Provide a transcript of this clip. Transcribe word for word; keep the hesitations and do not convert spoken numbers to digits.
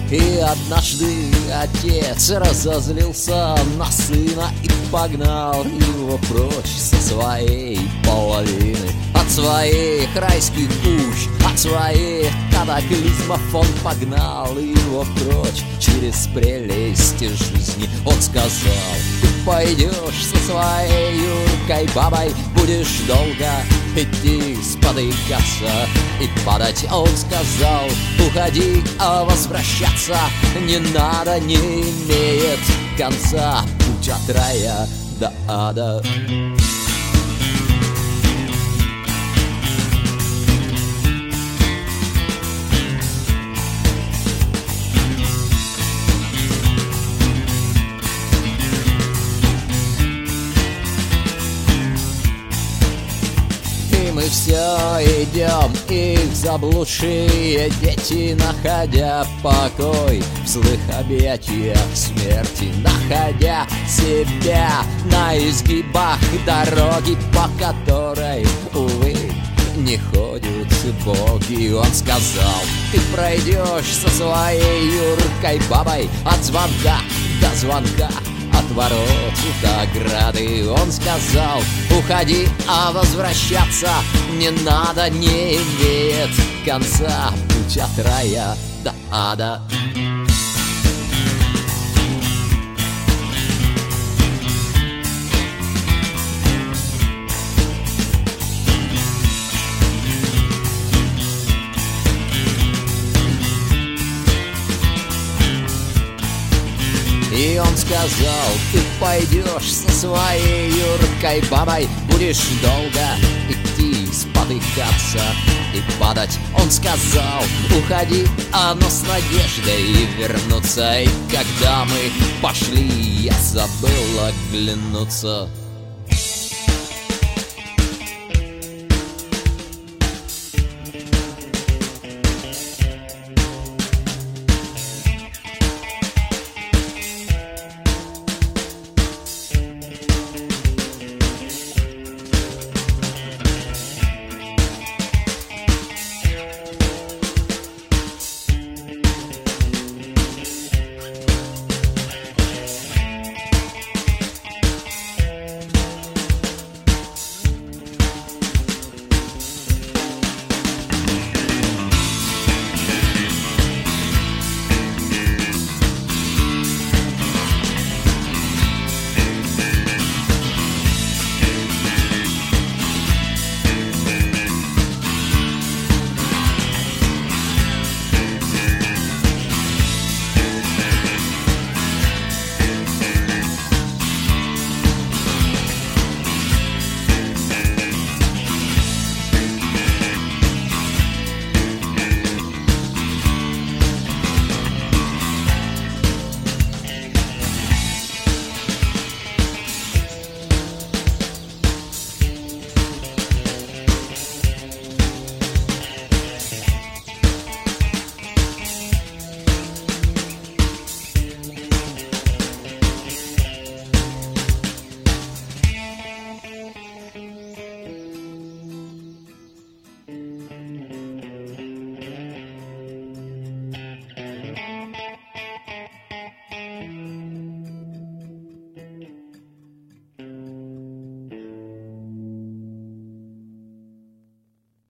И однажды отец разозлился на сына и погнал его прочь со своей половины. От своих райских уч, от своих катаклизмов он погнал его прочь через прелести жизни. Он сказал: ты пойдешь со своей юркой бабой, будешь долго идти, спотыкаться и падать. Он сказал: уходи, а возвращаться не надо, не имеет конца путь от рая до ада. Мы все идем, их заблудшие дети, находя покой в злых объятиях смерти, находя себя на изгибах дороги, по которой, увы, не ходят боги. Он сказал: ты пройдешь со своей юркой бабой от звонка до звонка, от ворот до ограды. Он сказал: уходи, а возвращаться не надо, не имеет конца путь от рая до ада. И он сказал: ты пойдешь со своей юркой бабой, будешь долго идти, спотыкаться и падать. Он сказал: уходи, а но с надеждой вернуться. И когда мы пошли, я забыл оглянуться.